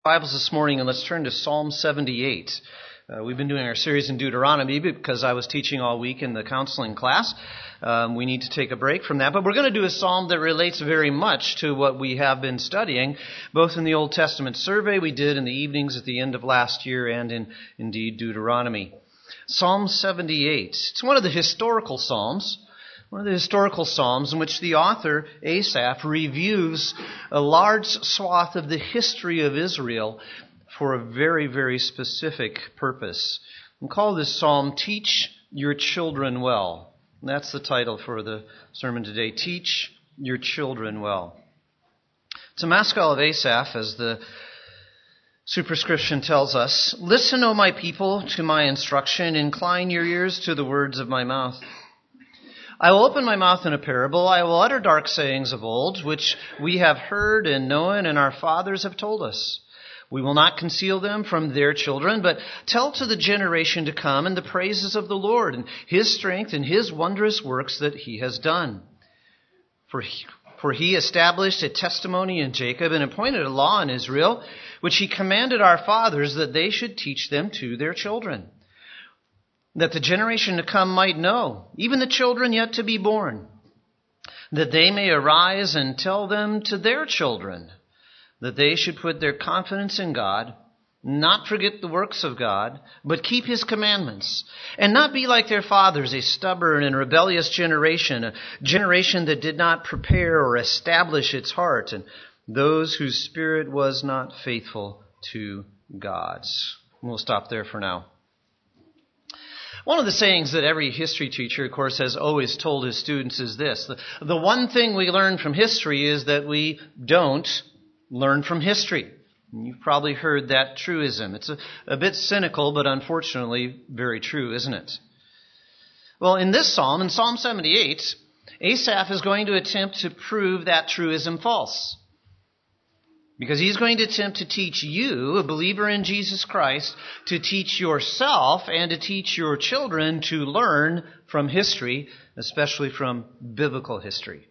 Bibles this morning, and let's turn to Psalm 78. We've been doing our series in Deuteronomy because I was teaching all week in the counseling class. We need to take a break from that, but we're going to do a psalm that relates very much to what we have been studying, both in the Old Testament survey we did in the evenings at the end of last year and in, indeed, Deuteronomy. Psalm 78. It's one of the historical psalms. One of the historical psalms in which the author, Asaph, reviews a large swath of the history of Israel for a very, very specific purpose. We call this psalm, Teach Your Children Well. And that's the title for the sermon today, Teach Your Children Well. It's a maskil of Asaph, as the superscription tells us. Listen, O my people, to my instruction. Incline your ears to the words of my mouth. I will open my mouth in a parable. I will utter dark sayings of old, which we have heard and known, and our fathers have told us. We will not conceal them from their children, but tell to the generation to come and the praises of the Lord, and His strength and His wondrous works that He has done. For He established a testimony in Jacob and appointed a law in Israel, which He commanded our fathers that they should teach them to their children, that the generation to come might know, even the children yet to be born, that they may arise and tell them to their children, that they should put their confidence in God, not forget the works of God, but keep His commandments, and not be like their fathers, a stubborn and rebellious generation, a generation that did not prepare or establish its heart, and those whose spirit was not faithful to God's. We'll stop there for now. One of the sayings that every history teacher, of course, has always told his students is this. The one thing we learn from history is that we don't learn from history. And you've probably heard that truism. It's a bit cynical, but unfortunately very true, isn't it? Well, in this psalm, in Psalm 78, Asaph is going to attempt to prove that truism false. Because he's going to attempt to teach you, a believer in Jesus Christ, to teach yourself and to teach your children to learn from history, especially from biblical history.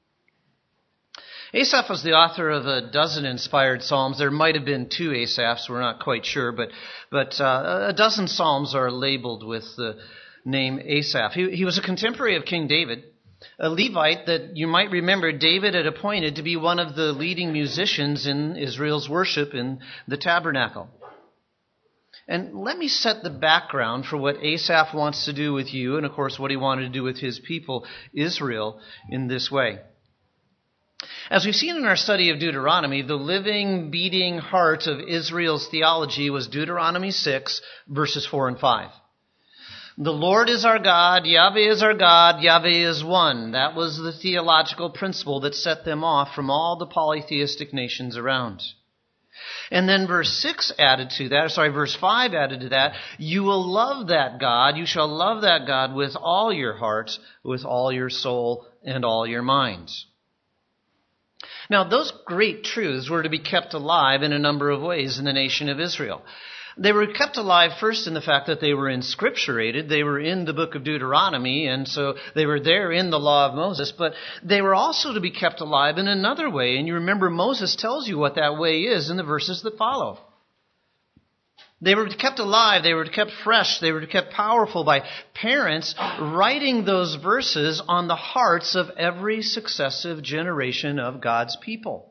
Asaph was the author of a dozen inspired psalms. There might have been two Asaphs, we're not quite sure, but a dozen psalms are labeled with the name Asaph. He was a contemporary of King David, a Levite that you might remember David had appointed to be one of the leading musicians in Israel's worship in the tabernacle. And let me set the background for what Asaph wants to do with you, and of course what he wanted to do with his people, Israel, in this way. As we've seen in our study of Deuteronomy, the living, beating heart of Israel's theology was Deuteronomy 6, verses 4 and 5. The Lord is our God, Yahweh is our God, Yahweh is one. That was the theological principle that set them off from all the polytheistic nations around. And then verse 5 added to that, you will love that God, you shall love that God with all your heart, with all your soul, and all your mind. Now, those great truths were to be kept alive in a number of ways in the nation of Israel. They were kept alive first in the fact that they were inscripturated. They were in the book of Deuteronomy, and so they were there in the law of Moses. But they were also to be kept alive in another way. And you remember Moses tells you what that way is in the verses that follow. They were kept alive, they were kept fresh, they were kept powerful by parents writing those verses on the hearts of every successive generation of God's people.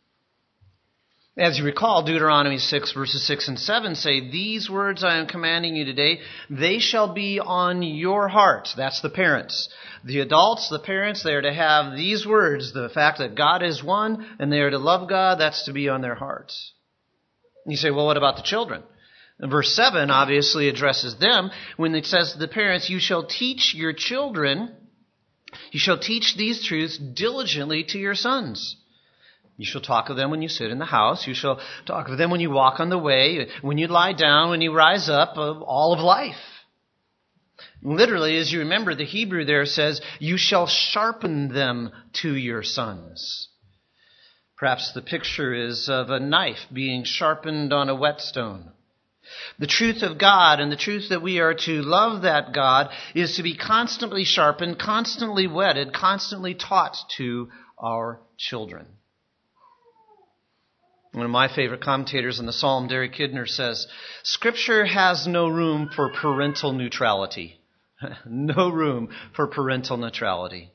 As you recall, Deuteronomy 6, verses 6 and 7 say, these words I am commanding you today, they shall be on your heart. That's the parents. The adults, the parents, they are to have these words, the fact that God is one, and they are to love God, that's to be on their hearts. And you say, well, what about the children? And verse 7 obviously addresses them when it says to the parents, you shall teach your children, you shall teach these truths diligently to your sons. You shall talk of them when you sit in the house. You shall talk of them when you walk on the way, when you lie down, when you rise up, of all of life. Literally, as you remember, the Hebrew there says, you shall sharpen them to your sons. Perhaps the picture is of a knife being sharpened on a whetstone. The truth of God and the truth that we are to love that God is to be constantly sharpened, constantly whetted, constantly taught to our children. One of my favorite commentators on the Psalm, Derek Kidner, says, Scripture has no room for parental neutrality. No room for parental neutrality.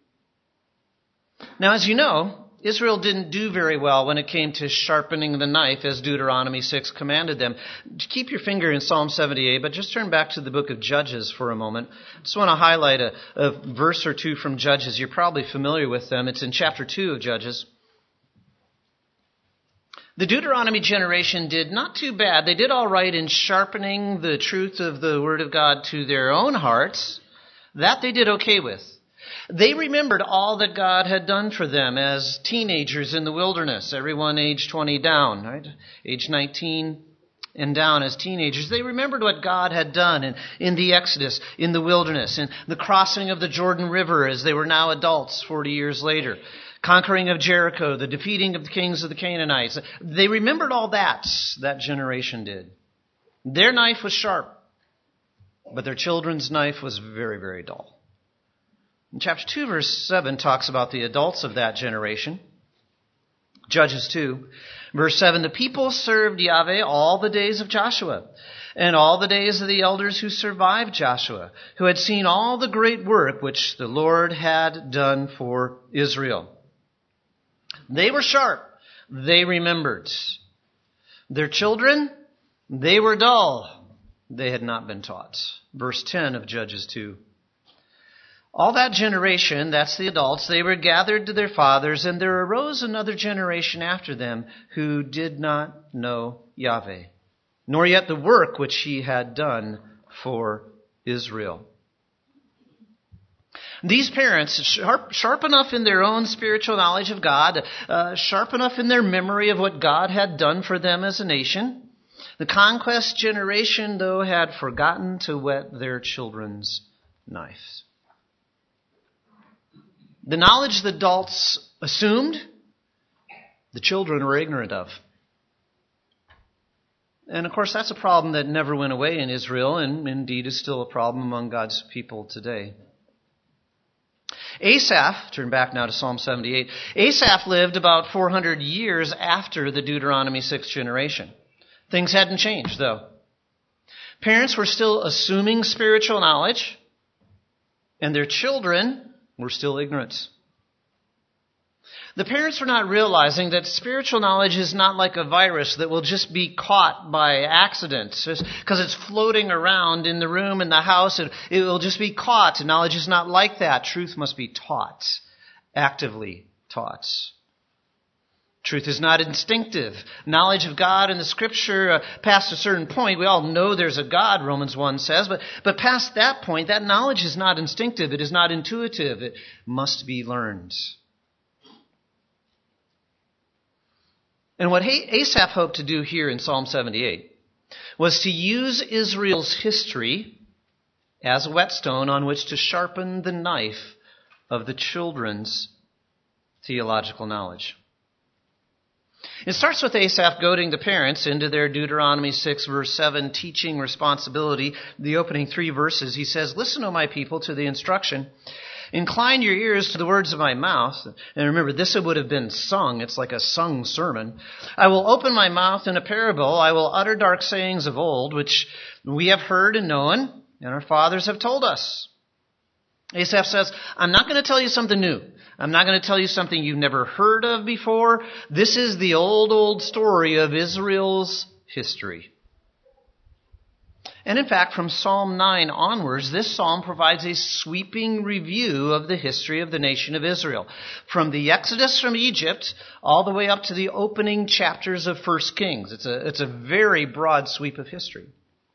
Now, as you know, Israel didn't do very well when it came to sharpening the knife as Deuteronomy 6 commanded them. Keep your finger in Psalm 78, but just turn back to the book of Judges for a moment. I just want to highlight a verse or two from Judges. You're probably familiar with them. It's in chapter 2 of Judges. The Deuteronomy generation did not too bad. They did all right in sharpening the truth of the Word of God to their own hearts. That they did okay with. They remembered all that God had done for them as teenagers in the wilderness. Everyone age 20 down, right? Age 19 and down as teenagers. They remembered what God had done in the Exodus, in the wilderness, in the crossing of the Jordan River as they were now adults 40 years later. Conquering of Jericho, the defeating of the kings of the Canaanites. They remembered all that generation did. Their knife was sharp, but their children's knife was very, very dull. And chapter 2, verse 7 talks about the adults of that generation. Judges 2, verse 7, the people served Yahweh all the days of Joshua, and all the days of the elders who survived Joshua, who had seen all the great work which the Lord had done for Israel. They were sharp. They remembered. Their children, they were dull. They had not been taught. Verse 10 of Judges 2. All that generation, that's the adults, they were gathered to their fathers, and there arose another generation after them who did not know Yahweh, nor yet the work which he had done for Israel. These parents, sharp enough in their own spiritual knowledge of God, sharp enough in their memory of what God had done for them as a nation, the conquest generation, though, had forgotten to whet their children's knives. The knowledge the adults assumed, the children were ignorant of. And of course, that's a problem that never went away in Israel, and indeed is still a problem among God's people today. Asaph, turn back now to Psalm 78, Asaph lived about 400 years after the Deuteronomy 6 generation. Things hadn't changed, though. Parents were still assuming spiritual knowledge, and their children were still ignorant. The parents were not realizing that spiritual knowledge is not like a virus that will just be caught by accident. Because it's floating around in the room, in the house, it will just be caught. Knowledge is not like that. Truth must be taught, actively taught. Truth is not instinctive. Knowledge of God and the Scripture past a certain point, we all know there's a God, Romans 1 says, but past that point, that knowledge is not instinctive. It is not intuitive. It must be learned. And what Asaph hoped to do here in Psalm 78 was to use Israel's history as a whetstone on which to sharpen the knife of the children's theological knowledge. It starts with Asaph goading the parents into their Deuteronomy 6 verse 7 teaching responsibility. The opening 3 verses, he says, "Listen, O my people, to the instruction. Incline your ears to the words of my mouth." And remember, this would have been sung. It's like a sung sermon. "I will open my mouth in a parable. I will utter dark sayings of old, which we have heard and known, and our fathers have told us." Asaph says, I'm not going to tell you something new. I'm not going to tell you something you've never heard of before. This is the old story of Israel's history. And in fact, from Psalm 9 onwards, this psalm provides a sweeping review of the history of the nation of Israel. From the Exodus from Egypt all the way up to the opening chapters of 1 Kings. It's a very broad sweep of history.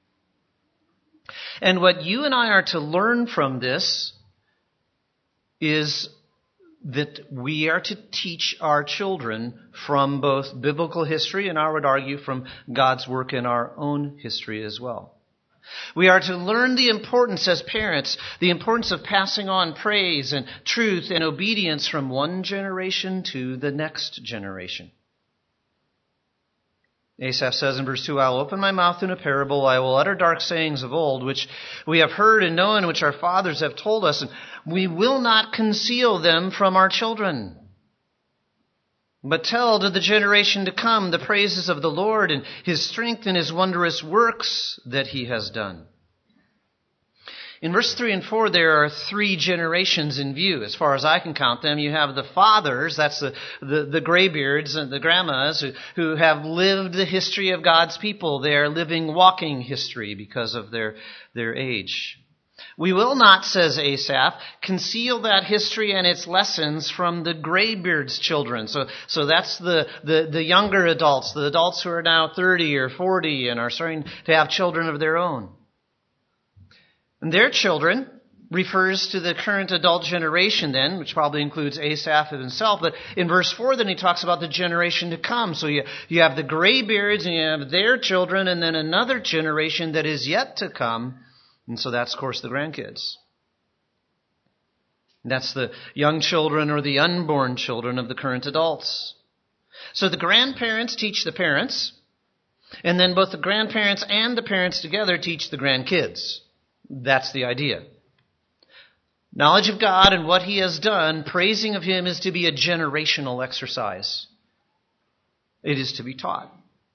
And what you and I are to learn from this is that we are to teach our children from both biblical history and, I would argue, from God's work in our own history as well. We are to learn the importance as parents, the importance of passing on praise and truth and obedience from one generation to the next generation. Asaph says in verse 2, "I will open my mouth in a parable. I will utter dark sayings of old, which we have heard and known, which our fathers have told us, and we will not conceal them from our children." but tell to the generation to come the praises of the Lord and his strength and his wondrous works that he has done. In verse 3 and 4, there are 3 generations in view. As far as I can count them, you have the fathers, that's the graybeards and the grandmas who have lived the history of God's people. They are living, walking history because of their age. We will not, says Asaph, conceal that history and its lessons from the graybeards' children. So that's the younger adults, the adults who are now 30 or 40 and are starting to have children of their own. And their children refers to the current adult generation then, which probably includes Asaph himself. But in verse 4 then he talks about the generation to come. So you have the graybeards and you have their children and then another generation that is yet to come. And so that's, of course, the grandkids. That's the young children or the unborn children of the current adults. So the grandparents teach the parents. And then both the grandparents and the parents together teach the grandkids. That's the idea. Knowledge of God and what he has done, praising of him, is to be a generational exercise. It is to be taught.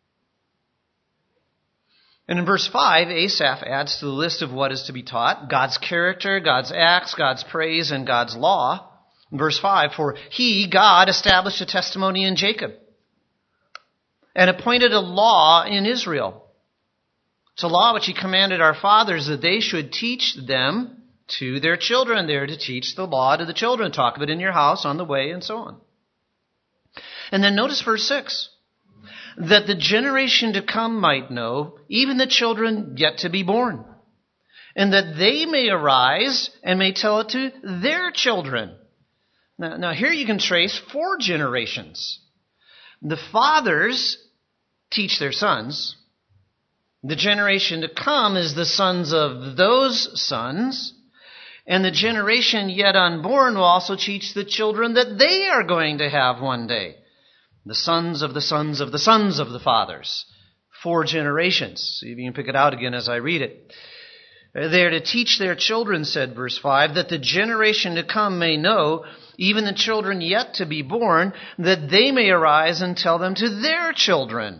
And in verse 5, Asaph adds to the list of what is to be taught God's character, God's acts, God's praise, and God's law. In verse 5, for he, God, established a testimony in Jacob and appointed a law in Israel. It's a law which he commanded our fathers that they should teach them to their children. They're to teach the law to the children. Talk of it in your house, on the way, and so on. And then notice verse 6. That the generation to come might know, even the children yet to be born. And that they may arise and may tell it to their children. Now here you can trace 4 generations. The fathers teach their sons. The generation to come is the sons of those sons. And the generation yet unborn will also teach the children that they are going to have one day. The sons of the sons of the sons of the fathers. 4 generations. See if you can pick it out again as I read it. They are to teach their children, said verse 5, that the generation to come may know, even the children yet to be born, that they may arise and tell them to their children.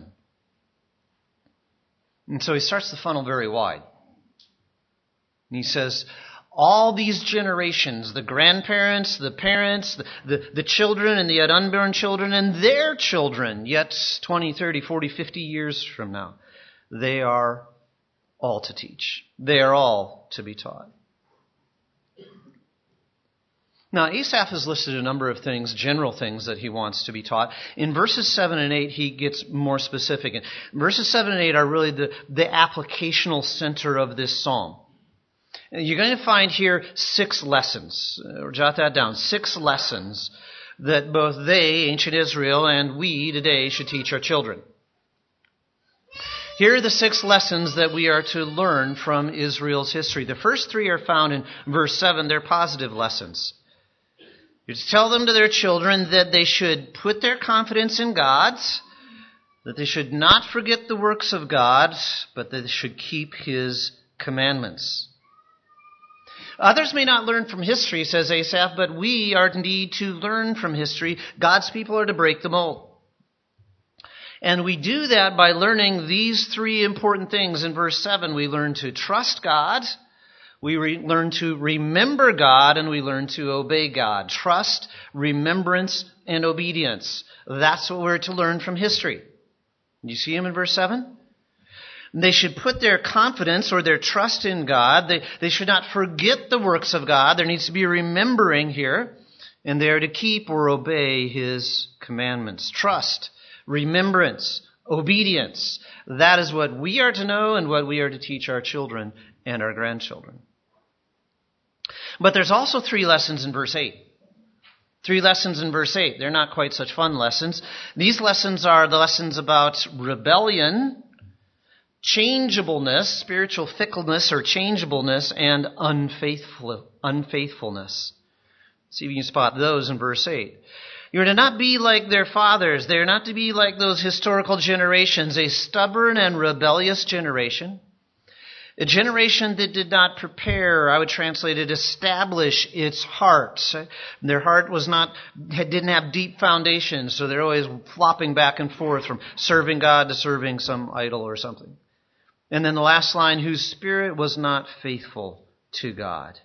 And so he starts the funnel very wide. And he says, all these generations, the grandparents, the parents, the children and the yet unborn children and their children, yet 20, 30, 40, 50 years from now, they are all to teach. They are all to be taught. Now, Asaph has listed a number of things, general things that he wants to be taught. In verses 7 and 8, he gets more specific. And verses 7 and 8 are really the applicational center of this psalm. And you're going to find here 6 lessons. Jot that down. 6 lessons that both they, ancient Israel, and we today should teach our children. Here are the 6 lessons that we are to learn from Israel's history. The first 3 are found in verse 7. They're positive lessons. You're to tell them to their children that they should put their confidence in God, that they should not forget the works of God, but that they should keep his commandments. Others may not learn from history, says Asaph, but we are indeed to learn from history. God's people are to break the mold. And we do that by learning these 3 important things. In verse 7, we learn to trust God, we learn to remember God, and we learn to obey God. Trust, remembrance, and obedience. That's what we're to learn from history. You see him in verse 7? They should put their confidence or their trust in God. They should not forget the works of God. There needs to be remembering here. And they are to keep or obey his commandments. Trust, remembrance, obedience. That is what we are to know and what we are to teach our children and our grandchildren. But there's also 3 lessons in verse 8. 3 lessons in verse 8. They're not quite such fun lessons. These lessons are the lessons about rebellion, changeableness, spiritual fickleness or changeableness, and unfaithfulness. See if you can spot those in verse 8. You're to not be like their fathers. They're not to be like those historical generations, a stubborn and rebellious generation. A generation that did not prepare, I would translate it, establish its heart. Their heart didn't have deep foundations, so they're always flopping back and forth from serving God to serving some idol or something. And then the last line, whose spirit was not faithful to God.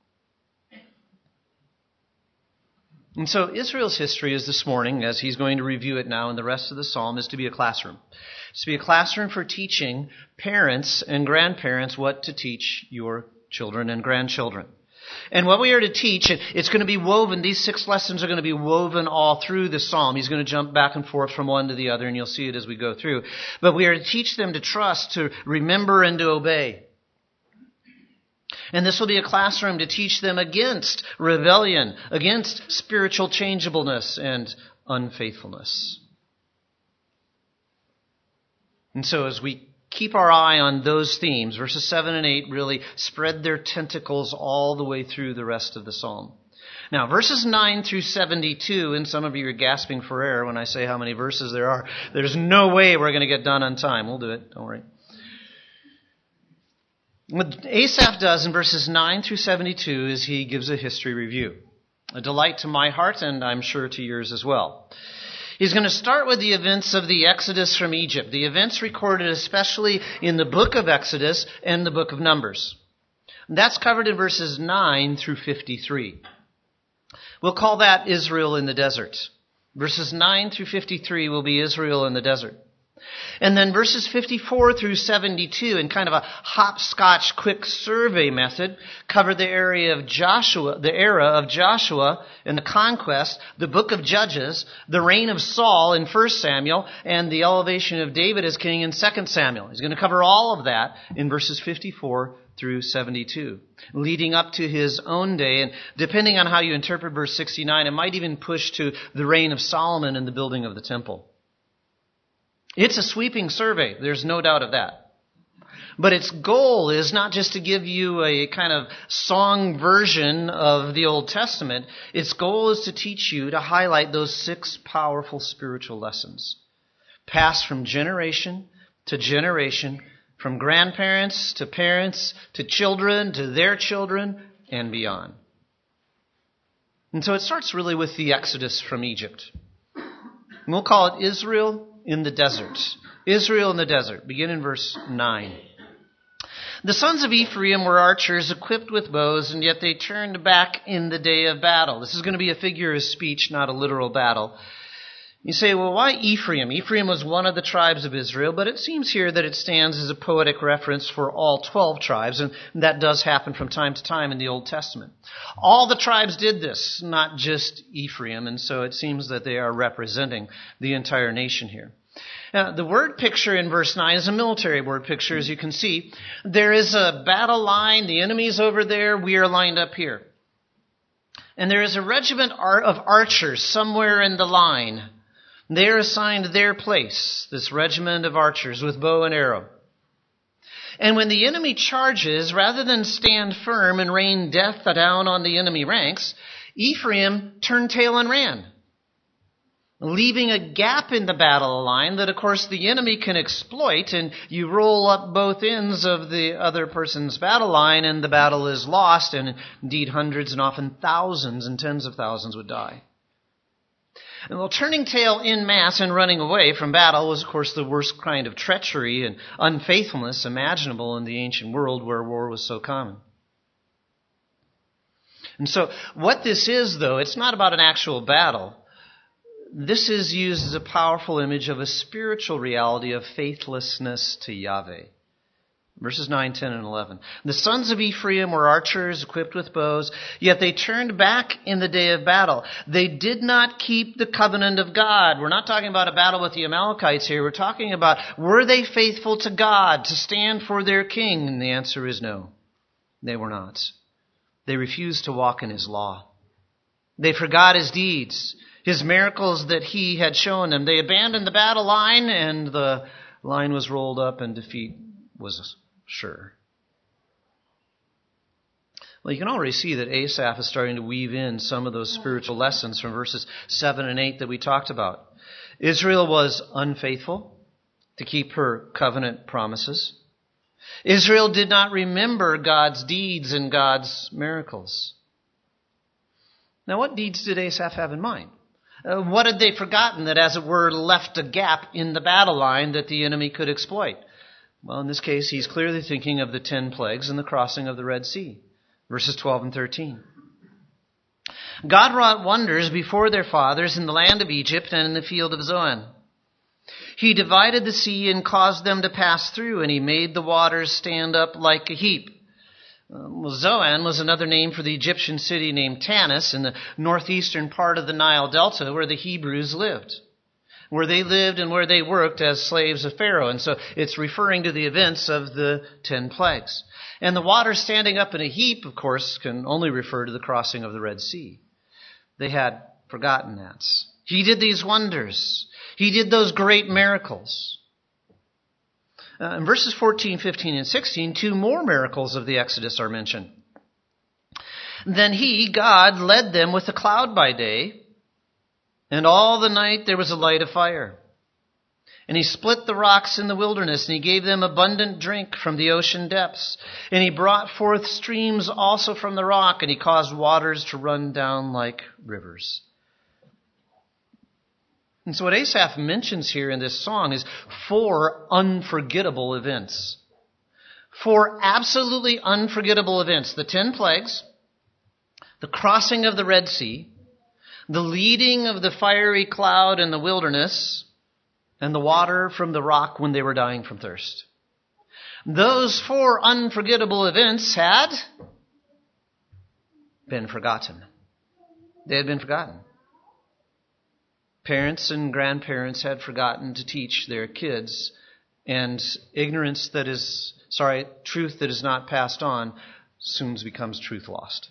And so Israel's history is this morning, as he's going to review it now in the rest of the psalm, is to be a classroom. It's to be a classroom for teaching parents and grandparents what to teach your children and grandchildren. And what we are to teach, it's going to be woven, these 6 lessons are going to be woven all through the psalm. He's going to jump back and forth from one to the other, and you'll see it as we go through. But we are to teach them to trust, to remember, and to obey. And this will be a classroom to teach them against rebellion, against spiritual changeableness and unfaithfulness. And so as we keep our eye on those themes, verses 7 and 8 really spread their tentacles all the way through the rest of the psalm. Now, verses 9 through 72, and some of you are gasping for air when I say how many verses there are. There's no way we're going to get done on time. We'll do it. Don't worry. What Asaph does in verses 9 through 72 is he gives a history review. A delight to my heart, and I'm sure to yours as well. He's going to start with the events of the Exodus from Egypt, the events recorded especially in the book of Exodus and the book of Numbers. That's covered in verses 9 through 53. We'll call that Israel in the desert. Verses 9 through 53 will be Israel in the desert. And then verses 54 through 72, in kind of a hopscotch quick survey method, cover the era of Joshua and the conquest, the book of Judges, the reign of Saul in 1 Samuel, and the elevation of David as king in 2 Samuel. He's going to cover all of that in verses 54 through 72, leading up to his own day. And depending on how you interpret verse 69, it might even push to the reign of Solomon and the building of the temple. It's a sweeping survey, there's no doubt of that. But its goal is not just to give you a kind of song version of the Old Testament. Its goal is to teach you to highlight those 6 powerful spiritual lessons, passed from generation to generation, from grandparents to parents to children to their children and beyond. And so it starts really with the Exodus from Egypt. And we'll call it Israel in the desert. Israel in the desert. Begin in verse 9. The sons of Ephraim were archers equipped with bows, and yet they turned back in the day of battle. This is going to be a figure of speech, not a literal battle. You say, well, why Ephraim? Ephraim was one of the tribes of Israel, but it seems here that it stands as a poetic reference for all 12 tribes, and that does happen from time to time in the Old Testament. All the tribes did this, not just Ephraim, and so it seems that they are representing the entire nation here. Now, the word picture in verse 9 is a military word picture, as you can see. There is a battle line, the enemy's over there, we are lined up here. And there is a regiment of archers somewhere in the line. They are assigned their place, this regiment of archers with bow and arrow. And when the enemy charges, rather than stand firm and rain death down on the enemy ranks, Ephraim turned tail and ran, leaving a gap in the battle line that, of course, the enemy can exploit, and you roll up both ends of the other person's battle line, and the battle is lost, and indeed hundreds and often thousands and tens of thousands would die. And while turning tail en masse and running away from battle was, of course, the worst kind of treachery and unfaithfulness imaginable in the ancient world where war was so common. And so what this is, though, it's not about an actual battle. This is used as a powerful image of a spiritual reality of faithlessness to Yahweh. Verses 9, 10, and 11. The sons of Ephraim were archers equipped with bows, yet they turned back in the day of battle. They did not keep the covenant of God. We're not talking about a battle with the Amalekites here. We're talking about, were they faithful to God to stand for their king? And the answer is no. They were not. They refused to walk in his law. They forgot his deeds, his miracles that he had shown them. They abandoned the battle line, and the line was rolled up and defeat was sure. Well, you can already see that Asaph is starting to weave in some of those spiritual lessons from verses 7 and 8 that we talked about. Israel was unfaithful to keep her covenant promises. Israel did not remember God's deeds and God's miracles. Now, what deeds did Asaph have in mind? What had they forgotten that, as it were, left a gap in the battle line that the enemy could exploit? Well, in this case, he's clearly thinking of the 10 plagues and the crossing of the Red Sea. Verses 12 and 13. God wrought wonders before their fathers in the land of Egypt and in the field of Zoan. He divided the sea and caused them to pass through, and he made the waters stand up like a heap. Zoan was another name for the Egyptian city named Tanis in the northeastern part of the Nile Delta where the Hebrews lived. Where they lived and where they worked as slaves of Pharaoh. And so it's referring to the events of the 10 plagues. And the water standing up in a heap, of course, can only refer to the crossing of the Red Sea. They had forgotten that. He did these wonders. He did those great miracles. In verses 14, 15, and 16, 2 more miracles of the Exodus are mentioned. Then he, God, led them with a cloud by day, and all the night there was a light of fire. And he split the rocks in the wilderness, and he gave them abundant drink from the ocean depths. And he brought forth streams also from the rock, and he caused waters to run down like rivers. And so what Asaph mentions here in this song is 4 unforgettable events. 4 absolutely unforgettable events. The 10 plagues, the crossing of the Red Sea, the leading of the fiery cloud in the wilderness, and the water from the rock when they were dying from thirst. Those 4 unforgettable events had been forgotten. They had been forgotten. Parents and grandparents had forgotten to teach their kids, and truth that is not passed on soon becomes truth lost.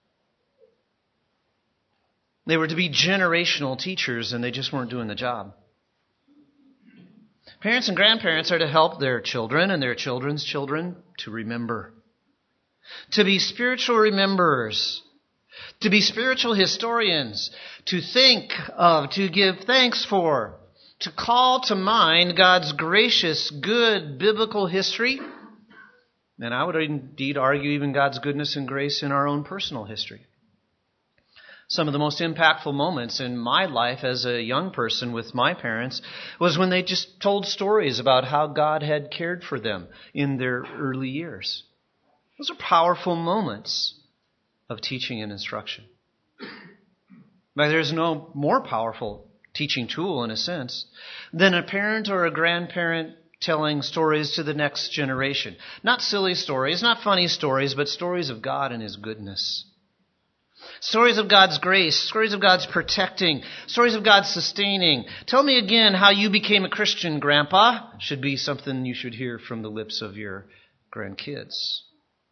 They were to be generational teachers, and they just weren't doing the job. Parents and grandparents are to help their children and their children's children to remember. To be spiritual rememberers. To be spiritual historians. To think of, to give thanks for. To call to mind God's gracious, good, biblical history. And I would indeed argue even God's goodness and grace in our own personal history. Some of the most impactful moments in my life as a young person with my parents was when they just told stories about how God had cared for them in their early years. Those are powerful moments of teaching and instruction. But there's no more powerful teaching tool, in a sense, than a parent or a grandparent telling stories to the next generation. Not silly stories, not funny stories, but stories of God and His goodness. Stories of God's grace, stories of God's protecting, stories of God's sustaining. Tell me again how you became a Christian, Grandpa. Should be something you should hear from the lips of your grandkids.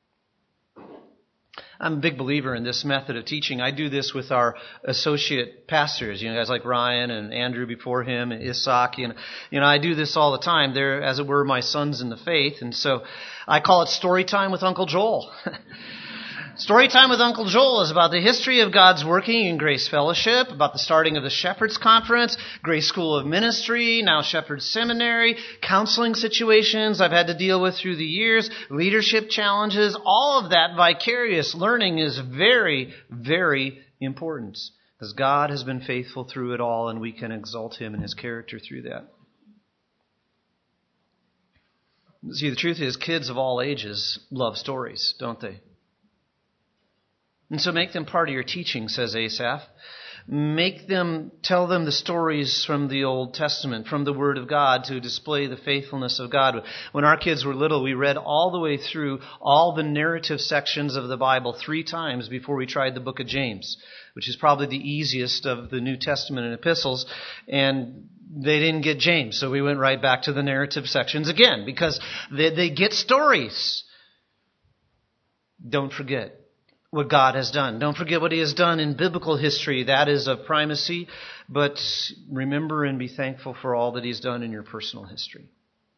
I'm a big believer in this method of teaching. I do this with our associate pastors, guys like Ryan and Andrew before him, and Isaac. I do this all the time. They're, as it were, my sons in the faith. And so I call it Story Time with Uncle Joel. Story Time with Uncle Joel is about the history of God's working in Grace Fellowship, about the starting of the Shepherd's Conference, Grace School of Ministry, now Shepherd's Seminary, counseling situations I've had to deal with through the years, leadership challenges. All of that vicarious learning is very, very important because God has been faithful through it all, and we can exalt Him and His character through that. See, the truth is, kids of all ages love stories, don't they? And so make them part of your teaching, says Asaph. Tell them the stories from the Old Testament, from the Word of God, to display the faithfulness of God. When our kids were little, we read all the way through all the narrative sections of the Bible 3 times before we tried the book of James, which is probably the easiest of the New Testament and epistles. And they didn't get James, so we went right back to the narrative sections again, because they get stories. Don't forget what God has done. Don't forget what He has done in biblical history. That is of primacy. But remember and be thankful for all that He's done in your personal history.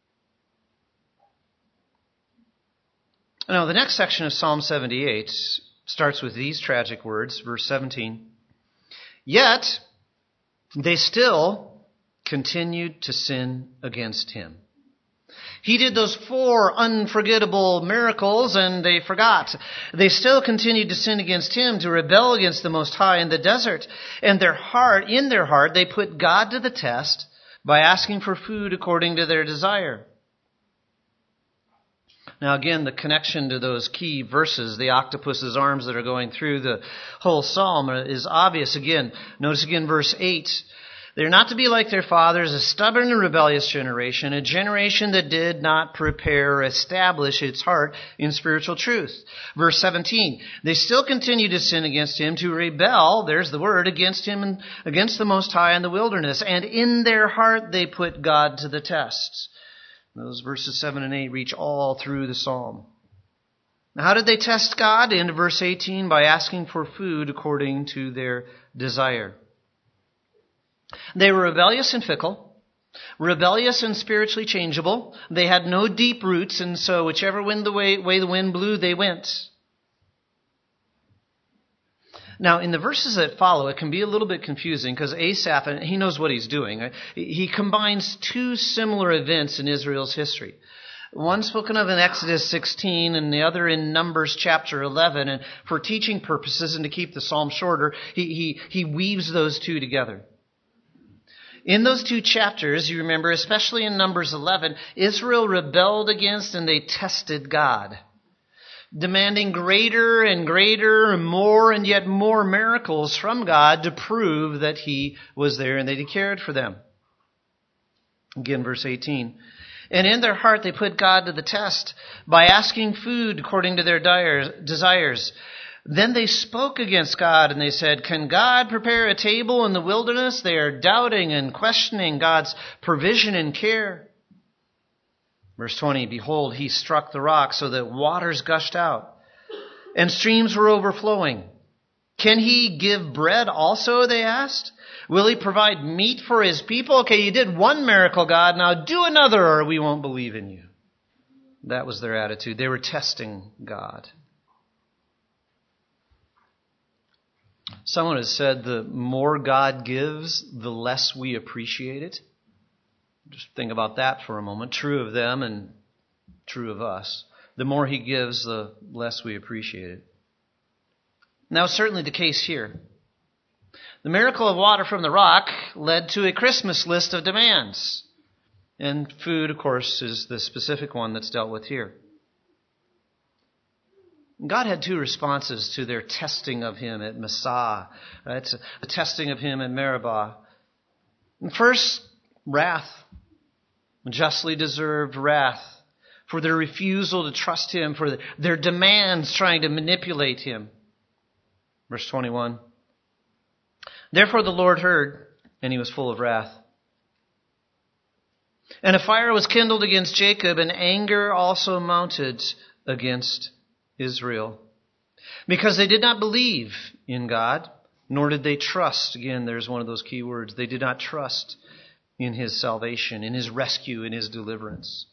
Now, the next section of Psalm 78 starts with these tragic words, verse 17. Yet they still continued to sin against Him. He did those 4 unforgettable miracles and they forgot. They still continued to sin against him, to rebel against the Most High in the desert. And in their heart, they put God to the test by asking for food according to their desire. Now again, the connection to those key verses, the octopus's arms that are going through the whole psalm, is obvious. Again, notice again verse 8. They're not to be like their fathers, a stubborn and rebellious generation, a generation that did not prepare or establish its heart in spiritual truth. Verse 17, they still continue to sin against him, to rebel, there's the word, against him and against the Most High in the wilderness. And in their heart they put God to the test. Those verses 7 and 8 reach all through the psalm. Now, how did they test God? Into verse 18, by asking for food according to their desire. They were rebellious and fickle, rebellious and spiritually changeable. They had no deep roots, and so whichever way the wind blew, they went. Now, in the verses that follow, it can be a little bit confusing because Asaph, and he knows what he's doing. He combines 2 similar events in Israel's history. One spoken of in Exodus 16 and the other in Numbers chapter 11. And for teaching purposes and to keep the psalm shorter, he weaves those 2 together. In those 2 chapters, you remember, especially in Numbers 11, Israel rebelled against and they tested God, demanding greater and greater and more and yet more miracles from God to prove that he was there and that he cared for them. Again, verse 18. And in their heart they put God to the test by asking food according to their desires. Then they spoke against God and they said, can God prepare a table in the wilderness? They are doubting and questioning God's provision and care. Verse 20, behold, he struck the rock so that waters gushed out and streams were overflowing. Can he give bread also, they asked? Will he provide meat for his people? Okay, you did one miracle, God. Now do another or we won't believe in you. That was their attitude. They were testing God. Someone has said the more God gives, the less we appreciate it. Just think about that for a moment. True of them and true of us. The more he gives, the less we appreciate it. Now, certainly the case here. The miracle of water from the rock led to a Christmas list of demands. And food, of course, is the specific one that's dealt with here. God had 2 responses to their testing of him at Massah. It's a testing of him at Meribah. First, wrath. Justly deserved wrath for their refusal to trust him, for their demands trying to manipulate him. Verse 21. Therefore the Lord heard, and he was full of wrath. And a fire was kindled against Jacob, and anger also mounted against Israel, because they did not believe in God, nor did they trust. Again, there's one of those key words. They did not trust in his salvation, in his rescue, in his deliverance.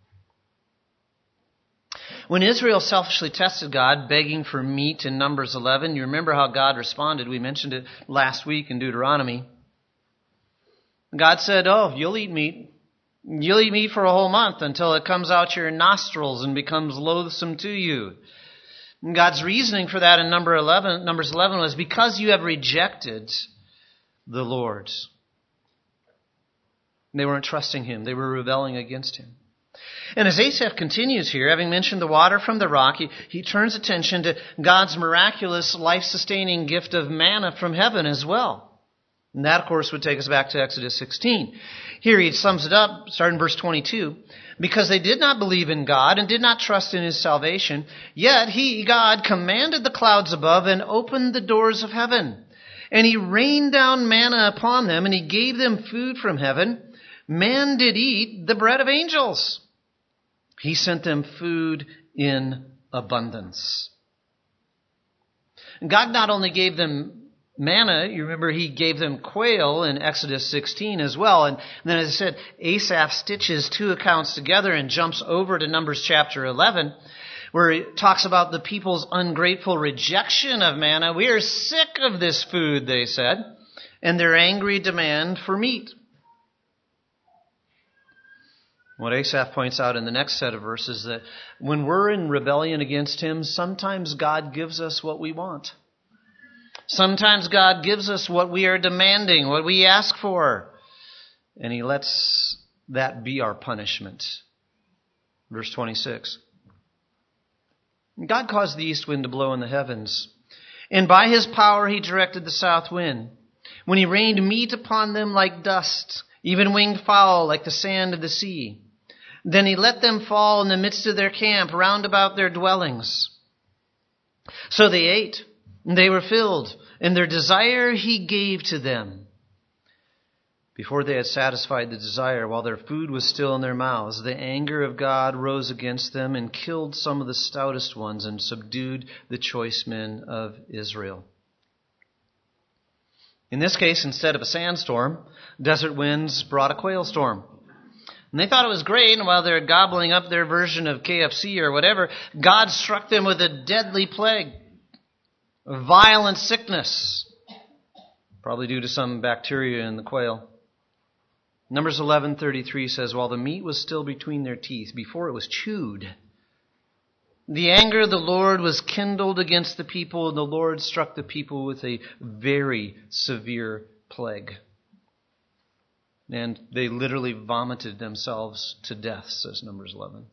When Israel selfishly tested God, begging for meat in Numbers 11, you remember how God responded. We mentioned it last week in Deuteronomy. God said, you'll eat meat. You'll eat meat for a whole month until it comes out your nostrils and becomes loathsome to you. And God's reasoning for that in Numbers 11 was because you have rejected the Lord. They weren't trusting him. They were rebelling against him. And as Asaph continues here, having mentioned the water from the rock, he turns attention to God's miraculous life-sustaining gift of manna from heaven as well. And that, of course, would take us back to Exodus 16. Here he sums it up, starting in verse 22. Because they did not believe in God and did not trust in his salvation, yet he, God, commanded the clouds above and opened the doors of heaven. And he rained down manna upon them, and he gave them food from heaven. Man did eat the bread of angels. He sent them food in abundance. And God not only gave them manna, you remember he gave them quail in Exodus 16 as well. And then, as I said, Asaph stitches 2 accounts together and jumps over to Numbers chapter 11, where he talks about the people's ungrateful rejection of manna. We are sick of this food, they said, and their angry demand for meat. What Asaph points out in the next set of verses is that when we're in rebellion against Him, sometimes God gives us what we want. Sometimes God gives us what we are demanding, what we ask for. And He lets that be our punishment. Verse 26. God caused the east wind to blow in the heavens, and by His power He directed the south wind, when He rained meat upon them like dust, even winged fowl like the sand of the sea. Then He let them fall in the midst of their camp, round about their dwellings. So they ate, and they were filled, and their desire He gave to them. Before they had satisfied the desire, while their food was still in their mouths, the anger of God rose against them and killed some of the stoutest ones and subdued the choice men of Israel. In this case, instead of a sandstorm, desert winds brought a quail storm. And they thought it was great, and while they're gobbling up their version of KFC or whatever, God struck them with a deadly plague, a violent sickness, probably due to some bacteria in the quail. Numbers 11:33 says, while the meat was still between their teeth, before it was chewed, the anger of the Lord was kindled against the people, and the Lord struck the people with a very severe plague. And they literally vomited themselves to death, says Numbers 11.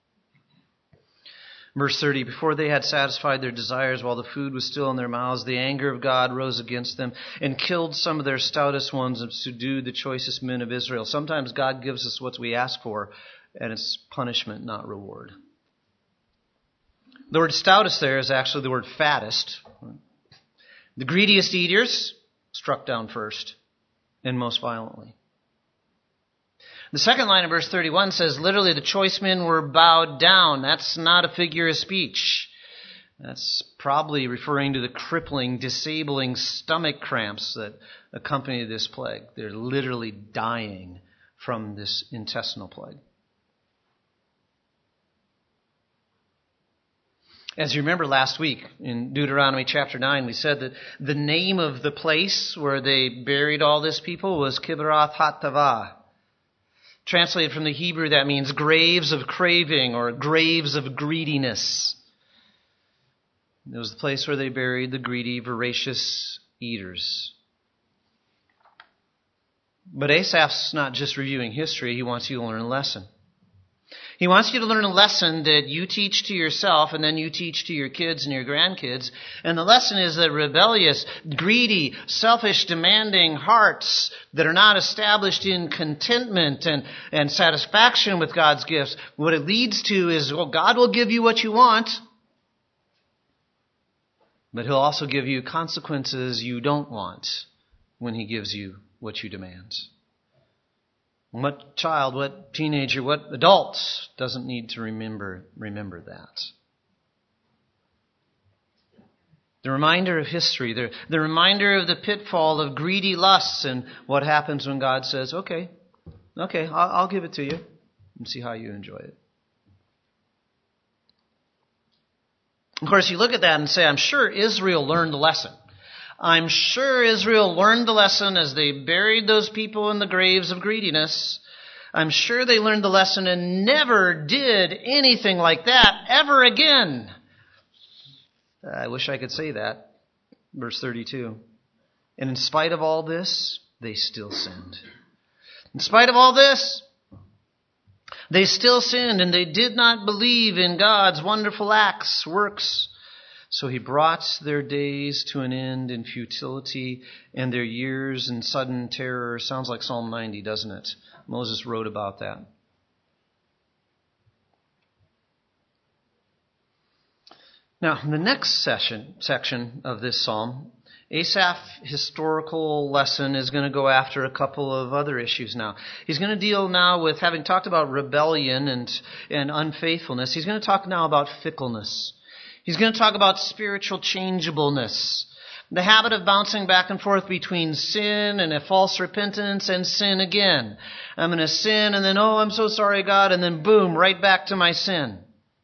Verse 30, before they had satisfied their desires while the food was still in their mouths, the anger of God rose against them and killed some of their stoutest ones and subdued the choicest men of Israel. Sometimes God gives us what we ask for, and it's punishment, not reward. The word stoutest there is actually the word fattest. The greediest eaters struck down first and most violently. The second line of verse 31 says, literally, the choice men were bowed down. That's not a figure of speech. That's probably referring to the crippling, disabling stomach cramps that accompany this plague. They're literally dying from this intestinal plague. As you remember last week in Deuteronomy chapter 9, we said that the name of the place where they buried all this people was Kibroth Hattaavah. Translated from the Hebrew, that means graves of craving or graves of greediness. It was the place where they buried the greedy, voracious eaters. But Asaph's not just reviewing history. He wants you to learn a lesson. He wants you to learn a lesson that you teach to yourself and then you teach to your kids and your grandkids. And the lesson is that rebellious, greedy, selfish, demanding hearts that are not established in contentment and satisfaction with God's gifts, what it leads to is, well, God will give you what you want, but He'll also give you consequences you don't want when He gives you what you demand. What child, what teenager, what adult doesn't need to remember that? The reminder of history, the reminder of the pitfall of greedy lusts and what happens when God says, okay, I'll give it to you and see how you enjoy it. Of course, you look at that and say, I'm sure Israel learned the lesson. I'm sure Israel learned the lesson as they buried those people in the graves of greediness. I'm sure they learned the lesson and never did anything like that ever again. I wish I could say that. Verse 32. And in spite of all this, they still sinned. In spite of all this, they still sinned, and they did not believe in God's wonderful acts, works. So He brought their days to an end in futility and their years in sudden terror. Sounds like Psalm 90, doesn't it? Moses wrote about that. Now, in the next section of this psalm, Asaph's historical lesson is going to go after a couple of other issues now. He's going to deal now with, having talked about rebellion and unfaithfulness, he's going to talk now about fickleness. He's going to talk about spiritual changeableness, the habit of bouncing back and forth between sin and a false repentance and sin again. I'm going to sin and then, oh, I'm so sorry, God, and then boom, right back to my sin.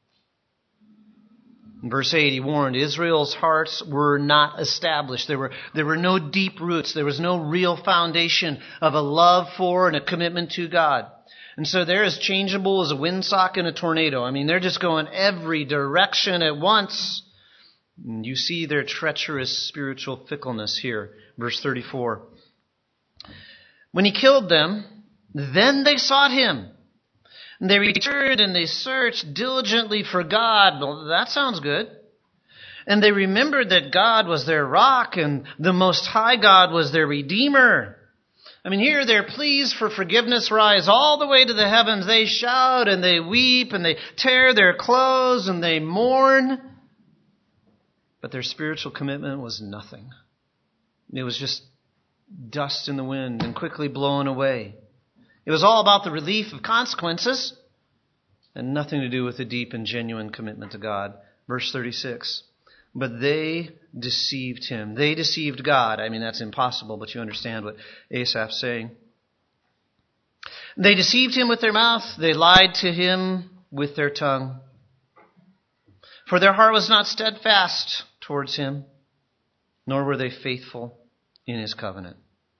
In verse 8, he warned Israel's hearts were not established. There were no deep roots. There was no real foundation of a love for and a commitment to God. And so they're as changeable as a windsock in a tornado. I mean, they're just going every direction at once. And you see their treacherous spiritual fickleness here. Verse 34. When he killed them, then they sought him. They returned and they searched diligently for God. Well, that sounds good. And they remembered that God was their rock and the Most High God was their Redeemer. I mean, here their pleas for forgiveness rise all the way to the heavens. They shout and they weep and they tear their clothes and they mourn. But their spiritual commitment was nothing. It was just dust in the wind and quickly blown away. It was all about the relief of consequences and nothing to do with a deep and genuine commitment to God. Verse 36. But they deceived him. They deceived God. I mean, that's impossible, but you understand what Asaph's saying. They deceived him with their mouth. They lied to him with their tongue. For their heart was not steadfast towards him, nor were they faithful in his covenant.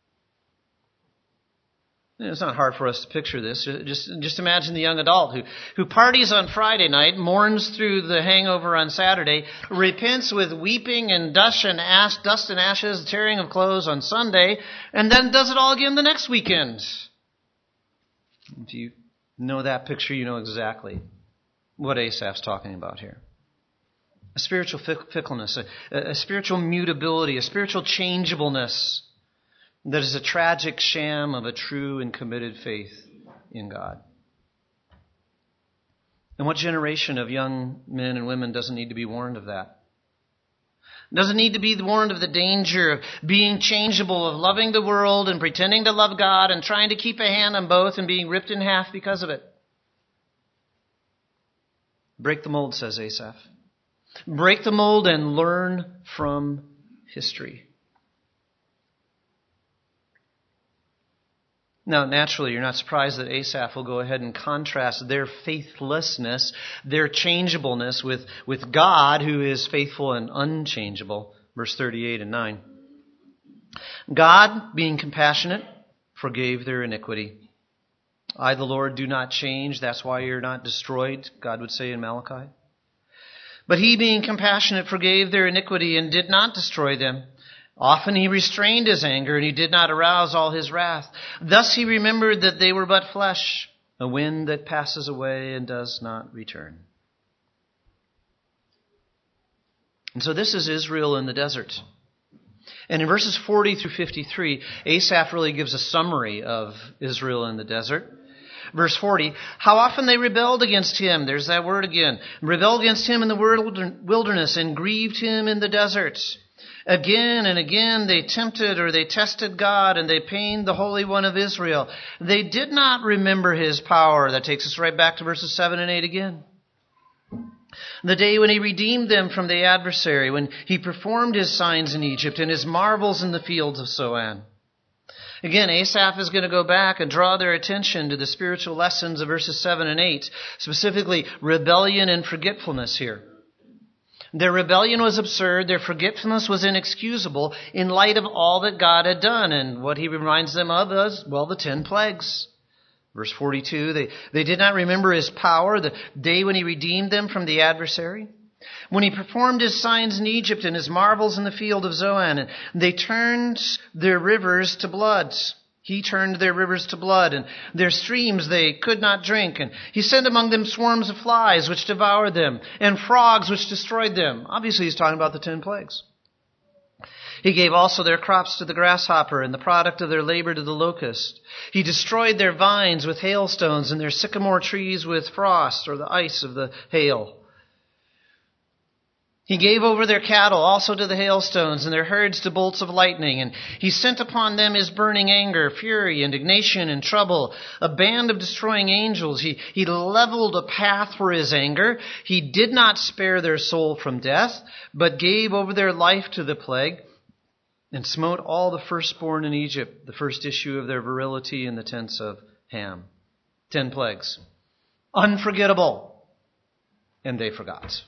It's not hard for us to picture this. Just imagine the young adult who parties on Friday night, mourns through the hangover on Saturday, repents with weeping and dust and ashes, tearing of clothes on Sunday, and then does it all again the next weekend. If you know that picture, you know exactly what Asaph's talking about here. A spiritual fickleness, a spiritual mutability, a spiritual changeableness that is a tragic sham of a true and committed faith in God. And what generation of young men and women doesn't need to be warned of that? Doesn't need to be warned of the danger of being changeable, of loving the world and pretending to love God and trying to keep a hand on both and being ripped in half because of it. Break the mold, says Asaph. Break the mold and learn from history. Now, naturally, you're not surprised that Asaph will go ahead and contrast their faithlessness, their changeableness with God, who is faithful and unchangeable. Verse 38 and 9. God, being compassionate, forgave their iniquity. I, the Lord, do not change. That's why you're not destroyed, God would say in Malachi. But he, being compassionate, forgave their iniquity and did not destroy them. Often he restrained his anger, and he did not arouse all his wrath. Thus he remembered that they were but flesh, a wind that passes away and does not return. And so this is Israel in the desert. And in verses 40 through 53, Asaph really gives a summary of Israel in the desert. Verse 40, how often they rebelled against him. There's that word again. Rebelled against him in the wilderness and grieved him in the desert. Again and again they tempted or they tested God and they pained the Holy One of Israel. They did not remember his power. That takes us right back to verses 7 and 8 again. The day when he redeemed them from the adversary, when he performed his signs in Egypt and his marvels in the fields of Zoan. Again, Asaph is going to go back and draw their attention to the spiritual lessons of verses 7 and 8, specifically rebellion and forgetfulness here. Their rebellion was absurd. Their forgetfulness was inexcusable in light of all that God had done. And what he reminds them of is, well, the 10 plagues. Verse 42, they did not remember his power, the day when he redeemed them from the adversary. When he performed his signs in Egypt and his marvels in the field of Zoan, and they turned their rivers to blood. He turned their rivers to blood, and their streams they could not drink. And he sent among them swarms of flies, which devoured them, and frogs, which destroyed them. Obviously, he's talking about the 10 plagues. He gave also their crops to the grasshopper, and the product of their labor to the locust. He destroyed their vines with hailstones, and their sycamore trees with frost, or the ice of the hail. He gave over their cattle also to the hailstones, and their herds to bolts of lightning. And he sent upon them his burning anger, fury, indignation, and trouble, a band of destroying angels. He leveled a path for his anger. He did not spare their soul from death, but gave over their life to the plague, and smote all the firstborn in Egypt, the first issue of their virility in the tents of Ham. 10 plagues. Unforgettable. And they forgot.